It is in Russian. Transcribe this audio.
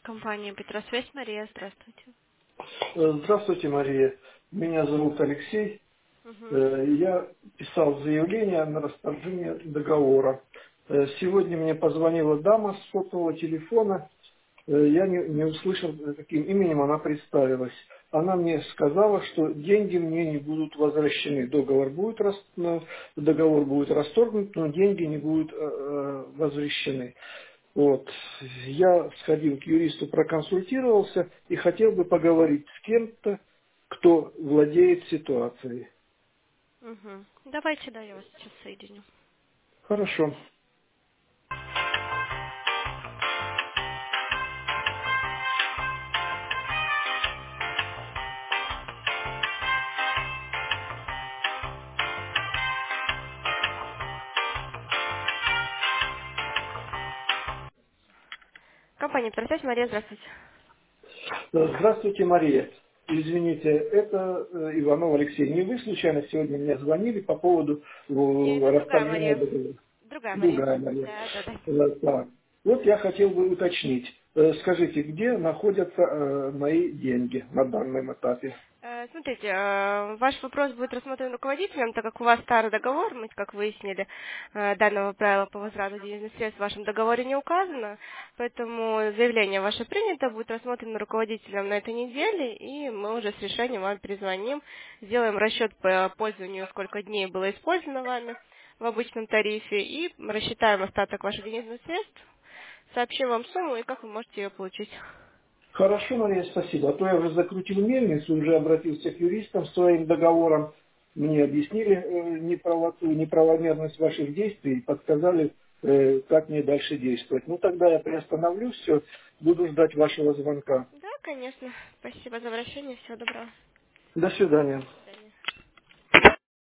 Компания Петросвязь, Мария, здравствуйте. Здравствуйте, Мария. Меня зовут Алексей. Мгм. Я писал заявление на расторжение договора. Сегодня мне позвонила дама с сотового телефона. Я не услышал, каким именем она представилась. Она мне сказала, что деньги мне не будут возвращены. Договор будет расторгнут, но деньги не будут возвращены. Вот. Я сходил к юристу, проконсультировался и хотел бы поговорить с кем-то, кто владеет ситуацией. Мгм. Давайте, да, я вас сейчас соединю. Хорошо. Компания Петросвязь, Мария, здравствуйте. Здравствуйте, Мария. Извините, это Иванов Алексей. Не вы случайно сегодня мне звонили по поводу Не, это другая расторжения Мария. договора? Другая Мария. Другая Мария. Да, да, да. Так. Вот я хотел бы уточнить. Скажите, где находятся мои деньги на данном этапе? Смотрите, ваш вопрос будет рассмотрен руководителем, так как у вас старый договор, мы, как выяснили, данного правила по возврату денежных средств в вашем договоре не указано, поэтому заявление ваше принято, будет рассмотрено руководителем на этой неделе, и мы уже с решением вам перезвоним, сделаем расчет по пользованию, сколько дней было использовано вами в обычном тарифе, и рассчитаем остаток ваших денежных средств, сообщим вам сумму и как вы можете ее получить. Хорошо, Мария, спасибо. А то я уже закрутил мельницу, уже обратился к юристам с своим договором. Мне объяснили неправоту, неправомерность ваших действий и подсказали, как мне дальше действовать. Ну, тогда я приостановлю все, буду ждать вашего звонка. Да, конечно. Спасибо за обращение, всего доброго. До свидания.